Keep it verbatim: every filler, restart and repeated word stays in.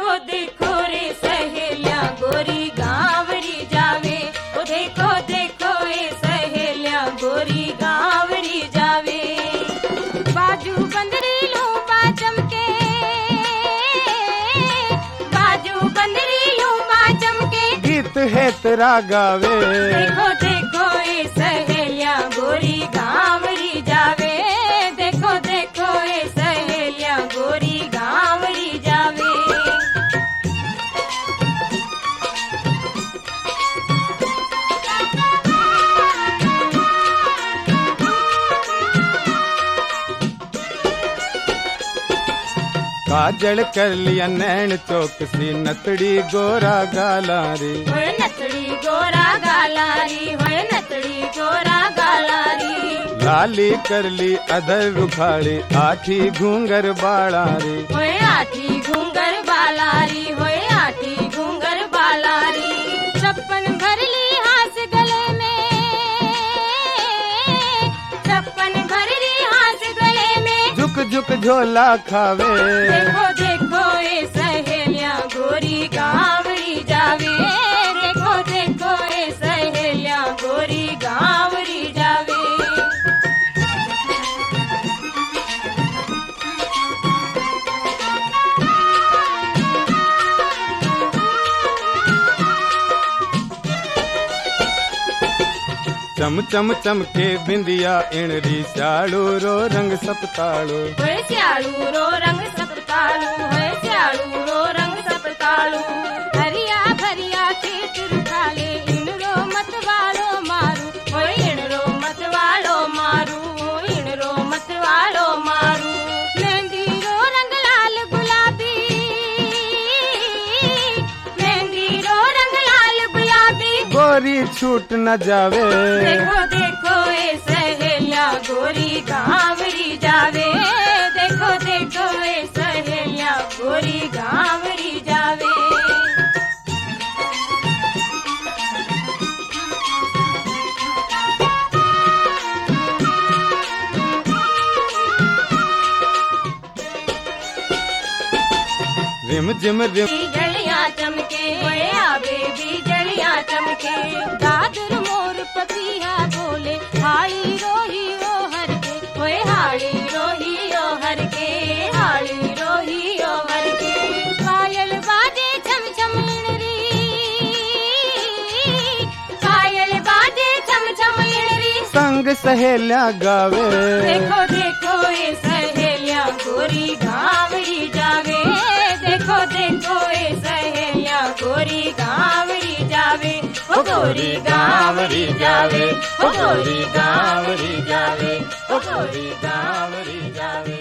देखो देखो रे सहेलिया गोरी गावरी जावे। ओ देखो देखो ए सहेलिया गोरी गावरी जावे। बाजू बंदरी लूंबा चमके, बाजू बंदरी लूंबा चमके, गीत है तेरा गावे। देखो देखो ए सहेलिया गोरी गावरी जावे। देखो देखो ए सहेलिया गोरी गावरी जावे। काजल कर लिया नैन चौकसी नतड़ी गोरा गाला रे। होए नतड़ी गोरा गालारी, होए नतड़ी गोरा गालारी। लाली कर ली अधर उखाड़ी आठी घूंगर बाड़ा रे। होए आठी घूंगर बालारी, होए आठी घूंगर बालारी। छप्पन भर ली हास गले में, छप्पन भर ली हास गले में। झुक झुक झोला खावे। देखो देखो ए सहेलिया गोरी गावरी जावे। देखो देखो ए सहेलिया गोरी गावरी जावे। चम चम चमके बिंदिया इणरी स्याड़ू रो रंग सपताड़ो। होए स्याड़ू रो रंग सपतालू, होए स्याड़ू रो रंग सपतालू। हरिया भरिया खेत रुखाले इणरो मत वालो मारू। होए इणरो मत वालो मारू, इणरो मत वालो मारू। मेहंदी रो रंग लाल गुलाबी, मेहंदी रो रंग लाल गुलाबी। गोरी छूट न जावे। देखो देखो ए सहेलिया गोरी गावरी जावे। देखो देखो ए सहेलिया गोरी गावरी जावे। रिम जिम रिम बिजलियां चमके, होए आवे बिजलियां चमके। दादर मोर पपिया बोले हाड़ी रोही ओ हर के। होए हाड़ी रोही ओ हर के, हाड़ी रोही ओ हर के। पायल बाजे छम छम इणरी, पायल बाजे छम छम इणरी। संग सहेलिया गावे। देखो देखो ए सहेलिया गोरी गावरी जावे। देखो देखो ए सहेलिया गोरी गावरी जावे। ओ गोरी गावरी जावे, ओ गोरी गावरी जावे, ओ गोरी गावरी जावे।